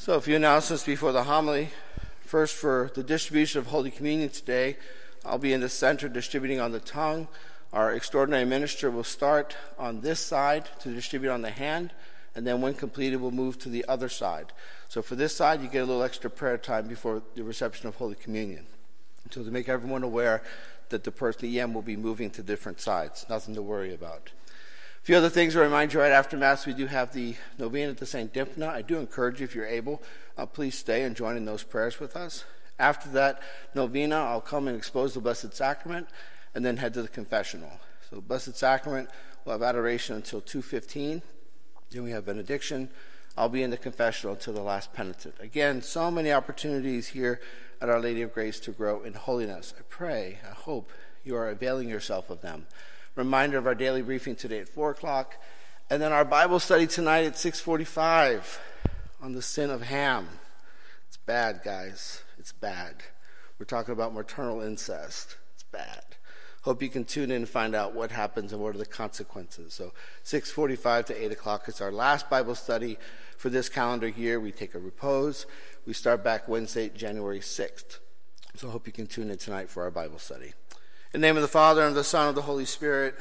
So a few announcements before the homily. First, for the distribution of Holy Communion today, I'll be in the center distributing on the tongue. Our extraordinary minister will start on this side to distribute on the hand, and then when completed, we'll move to the other side. So for this side, you get a little extra prayer time before the reception of Holy Communion. So to make everyone aware that the person EM will be moving to different sides. Nothing to worry about. A few other things to remind you, right after Mass, we do have the novena to St. Dymphna. I do encourage you, if you're able, please stay and join in those prayers with us. After that novena, I'll come and expose the Blessed Sacrament and then head to the confessional. So Blessed Sacrament, we'll have adoration until 2:15. Then we have benediction. I'll be in the confessional until the last penitent. Again, so many opportunities here at Our Lady of Grace to grow in holiness. I hope you are availing yourself of them. Reminder of our daily briefing today at 4 o'clock. And then our Bible study tonight at 6:45 on the sin of Ham. It's bad, guys. It's bad. We're talking about maternal incest. It's bad. Hope you can tune in and find out what happens and what are the consequences. So 6:45 to 8 o'clock is our last Bible study for this calendar year. We take a repose. We start back Wednesday, January 6th. So I hope you can tune in tonight for our Bible study. In the name of the Father, and of the Son, and of the Holy Spirit.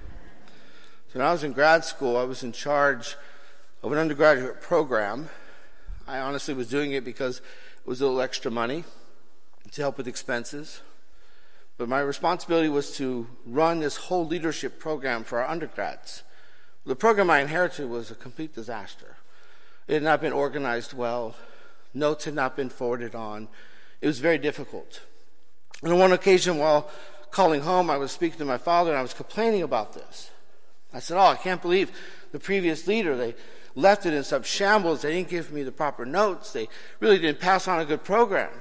So when I was in grad school, I was in charge of an undergraduate program. I honestly was doing it because it was a little extra money to help with expenses. But my responsibility was to run this whole leadership program for our undergrads. The program I inherited was a complete disaster. It had not been organized well. Notes had not been forwarded on. It was very difficult. And on one occasion, while calling home, I was speaking to my father, and I was complaining about this. I said, I can't believe the previous leader, they left it in some shambles. They didn't give me the proper notes. They really didn't pass on a good program.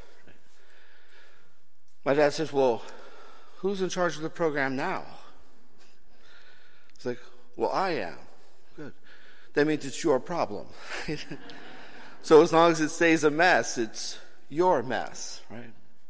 My dad says, well, who's in charge of the program now? It's like, well, I am. Good. That means it's your problem. So as long as it stays a mess, it's your mess, right?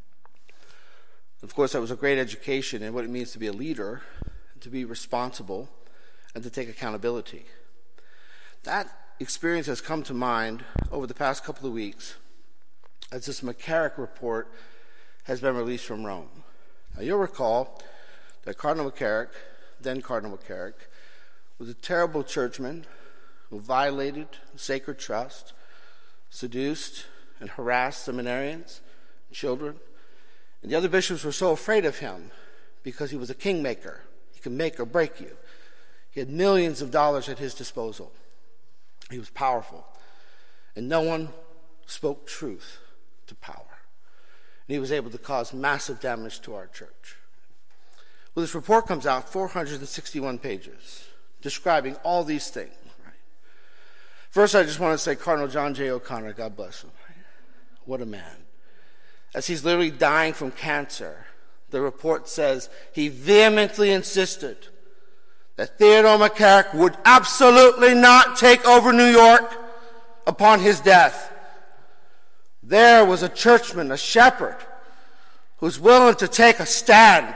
Of course, that was a great education in what it means to be a leader, to be responsible, and to take accountability. That experience has come to mind over the past couple of weeks as this McCarrick report has been released from Rome. Now, you'll recall that Cardinal McCarrick, then Cardinal McCarrick, was a terrible churchman who violated sacred trust, seduced and harassed seminarians, children. And the other bishops were so afraid of him because he was a kingmaker. He could make or break you. He had millions of dollars at his disposal. He was powerful. And no one spoke truth to power. And he was able to cause massive damage to our church. Well, this report comes out, 461 pages, describing all these things. Right? First, I just want to say Cardinal John J. O'Connor, God bless him. Right? What a man. As he's literally dying from cancer, the report says he vehemently insisted that Theodore McCarrick would absolutely not take over New York upon his death. There was a churchman, a shepherd, who was willing to take a stand.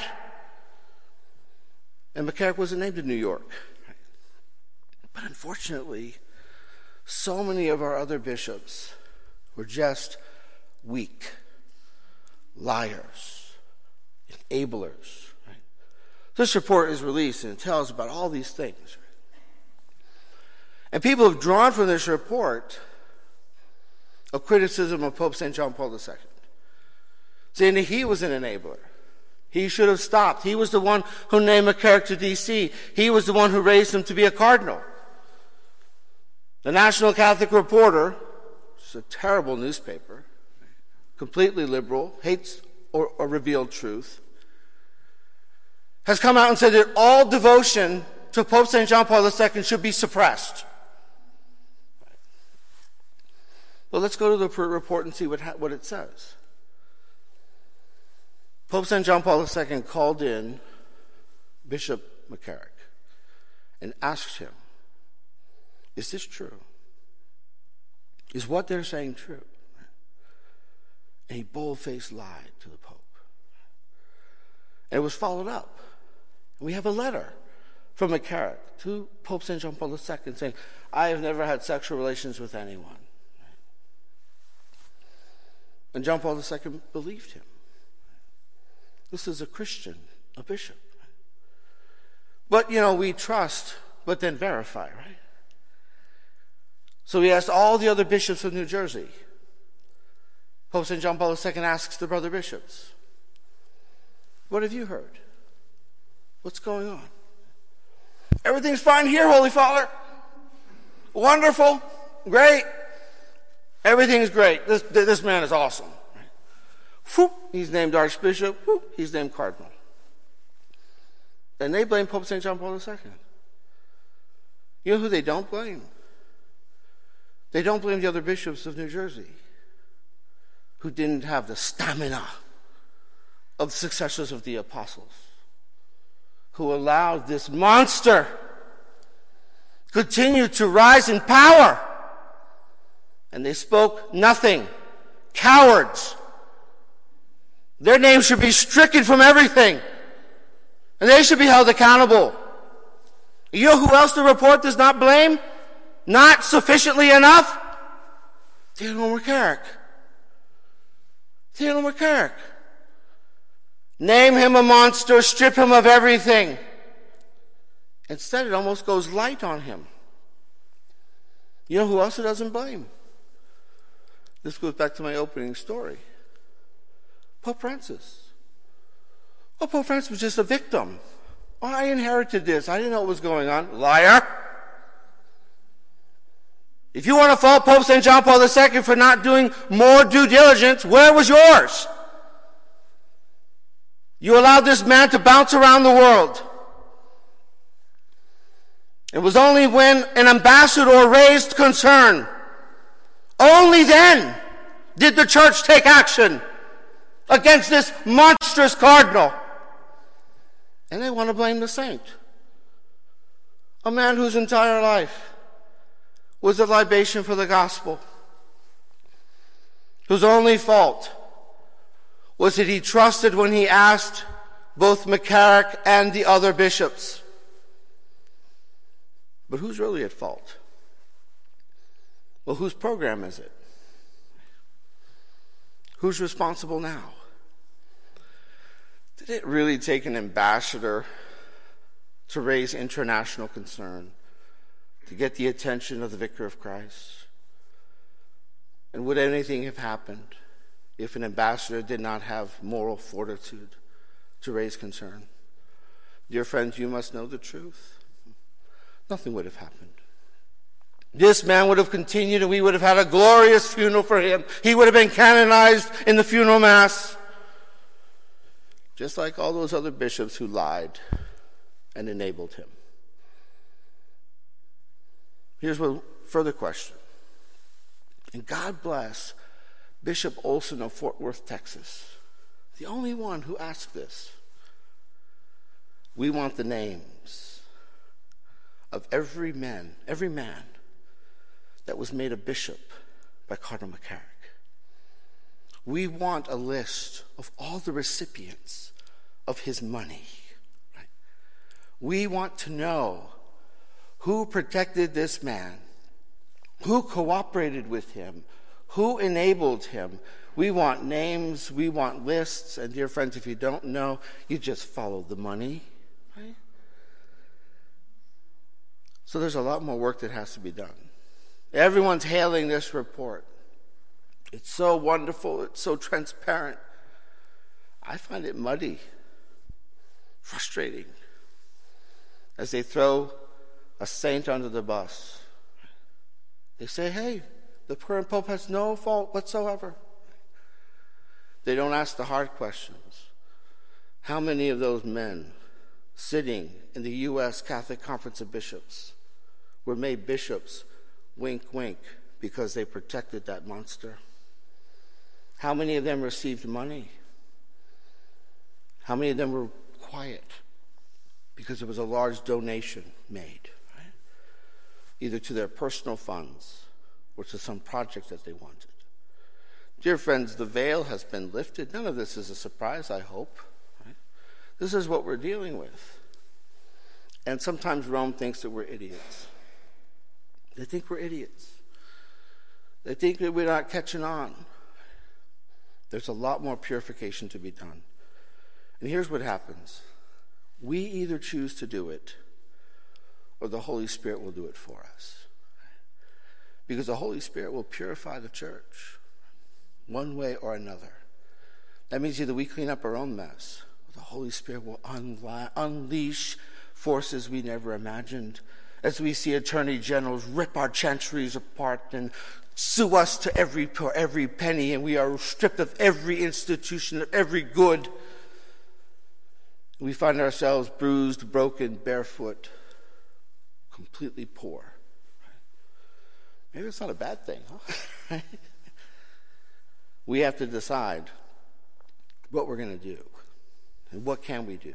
And McCarrick wasn't named in New York. But unfortunately, so many of our other bishops were just weak. Liars, enablers. Right? This report is released and it tells about all these things. Right? And people have drawn from this report a criticism of Pope St. John Paul II, saying that he was an enabler. He should have stopped. He was the one who named McCarrick to D.C. He was the one who raised him to be a cardinal. The National Catholic Reporter, which is a terrible newspaper, completely liberal, hates or revealed truth, has come out and said that all devotion to Pope St. John Paul II should be suppressed. Well, let's go to the report and see what it says. Pope St. John Paul II called in Bishop McCarrick and asked him, is this true? Is what they're saying true? And he bold-faced lied to the Pope. And it was followed up. We have a letter from McCarrick to Pope St. John Paul II saying, I have never had sexual relations with anyone. And John Paul II believed him. This is a Christian, a bishop. But, we trust, but then verify, right? So he asked all the other bishops of New Jersey. Pope St. John Paul II asks the brother bishops, what have you heard? What's going on? Everything's fine here, Holy Father. Wonderful. Great. Everything's great. This man is awesome. Whoop, he's named Archbishop. Whoop, he's named Cardinal. And they blame Pope St. John Paul II. You know who they don't blame? They don't blame the other bishops of New Jersey who didn't have the stamina of the successors of the apostles, who allowed this monster continue to rise in power. And they spoke nothing. Cowards. Their names should be stricken from everything. And they should be held accountable. You know who else the report does not blame? Not sufficiently enough? Theodore McCarrick. Theodore McCarrick. Name him a monster, strip him of everything. Instead, it almost goes light on him. You know who else it doesn't blame? This goes back to my opening story. Pope Francis. Oh, Pope Francis was just a victim. Oh, I inherited this. I didn't know what was going on. Liar. If you want to fault Pope St. John Paul II for not doing more due diligence, where was yours? You allowed this man to bounce around the world. It was only when an ambassador raised concern, only then did the church take action against this monstrous cardinal. And they want to blame the saint, a man whose entire life was a libation for the gospel, whose only fault was that he trusted when he asked both McCarrick and the other bishops. But who's really at fault? Well, whose program is it? Who's responsible now? Did it really take an ambassador to raise international concern, to get the attention of the Vicar of Christ? And would anything have happened if an ambassador did not have moral fortitude to raise concern? Dear friends, you must know the truth. Nothing would have happened. This man would have continued, and we would have had a glorious funeral for him. He would have been canonized in the funeral mass, just like all those other bishops who lied and enabled him. Here's a further question. And God bless Bishop Olson of Fort Worth, Texas, the only one who asked this. We want the names of every man that was made a bishop by Cardinal McCarrick. We want a list of all the recipients of his money. Right? We want to know who protected this man, who cooperated with him, who enabled him. We want names, we want lists, and dear friends, if you don't know, you just follow the money. Right? So there's a lot more work that has to be done. Everyone's hailing this report. It's so wonderful. It's so transparent. I find it muddy, frustrating, as they throw a saint under the bus. They say, hey, the current pope has no fault whatsoever. They don't ask the hard questions. How many of those men sitting in the U.S. Catholic Conference of Bishops were made bishops, wink, wink, because they protected that monster? How many of them received money? How many of them were quiet because there was a large donation made, right? Either to their personal funds or to some project that they wanted? Dear friends, the veil has been lifted. None of this is a surprise, I hope. Right? This is what we're dealing with. And sometimes Rome thinks that we're idiots. They think we're idiots. They think that we're not catching on. There's a lot more purification to be done. And here's what happens. We either choose to do it, or the Holy Spirit will do it for us. Because the Holy Spirit will purify the church one way or another. That means either we clean up our own mess, or the Holy Spirit will unleash forces we never imagined. As we see attorney generals rip our chanceries apart and sue us for every penny, and we are stripped of every institution, of every good. We find ourselves bruised, broken, barefoot, completely poor. Maybe it's not a bad thing, huh? We have to decide what we're going to do. And what can we do?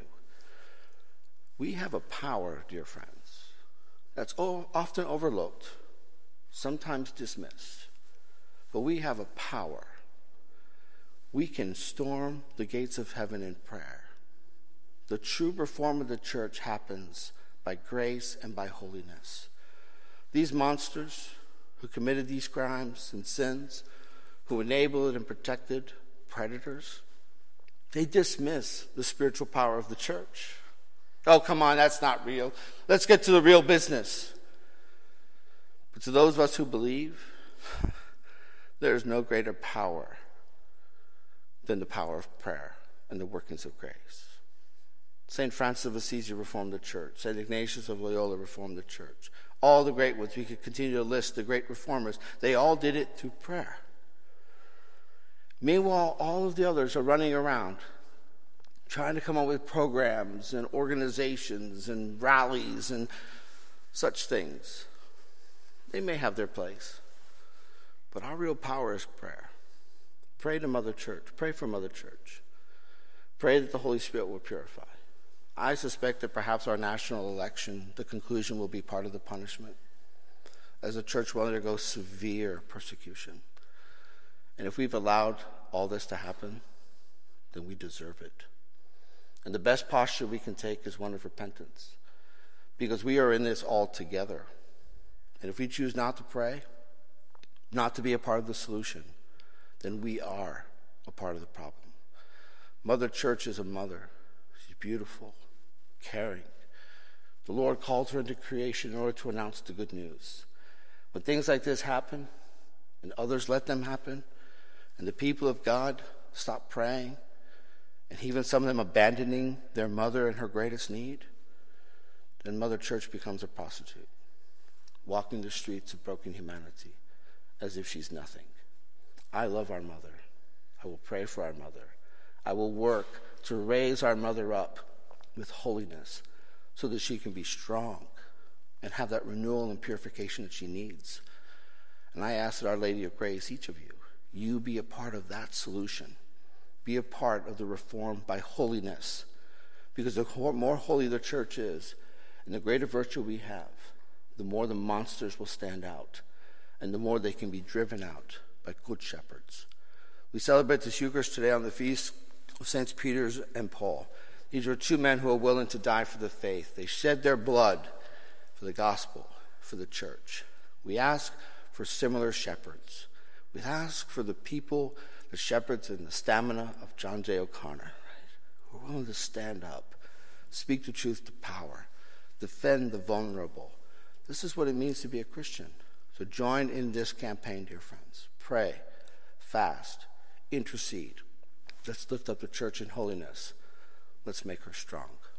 We have a power, dear friends, that's often overlooked, sometimes dismissed. But we have a power. We can storm the gates of heaven in prayer. The true reform of the church happens by grace and by holiness. These monsters who committed these crimes and sins, who enabled and protected predators, they dismiss the spiritual power of the church. Oh, come on, that's not real. Let's get to the real business. But to those of us who believe, there is no greater power than the power of prayer and the workings of grace. St. Francis of Assisi reformed the church. St. Ignatius of Loyola reformed the church. All the great ones, we could continue to list the great reformers. They all did it through prayer. Meanwhile, all of the others are running around trying to come up with programs and organizations and rallies and such things. They may have their place, but our real power is prayer. Pray to Mother Church. Pray for Mother Church. Pray that the Holy Spirit will purify. I suspect that perhaps our national election, the conclusion will be part of the punishment, as the church will undergo severe persecution. And if we've allowed all this to happen, then we deserve it. And the best posture we can take is one of repentance, because we are in this all together. And if we choose not to pray, not to be a part of the solution, then we are a part of the problem. Mother Church is a mother. She's beautiful, caring. The Lord called her into creation in order to announce the good news. When things like this happen, and others let them happen, and the people of God stop praying, and even some of them abandoning their mother in her greatest need, then Mother Church becomes a prostitute, walking the streets of broken humanity as if she's nothing. I love our mother. I will pray for our mother. I will work to raise our mother up with holiness so that she can be strong and have that renewal and purification that she needs. And I ask that Our Lady of Grace, each of you be a part of that solution. Be a part of the reform by holiness. Because the more holy the church is, and the greater virtue we have, the more the monsters will stand out, and the more they can be driven out by good shepherds. We celebrate this Eucharist today on the feast of Saints Peter and Paul. These are two men who are willing to die for the faith. They shed their blood for the gospel, for the church. We ask for similar shepherds. We ask for the people, the shepherds and the stamina of John J. O'Connor, right, who are willing to stand up, speak the truth to power, defend the vulnerable. This is what it means to be a Christian. So join in this campaign, dear friends. Pray, fast, intercede. Let's lift up the church in holiness. Let's make her strong.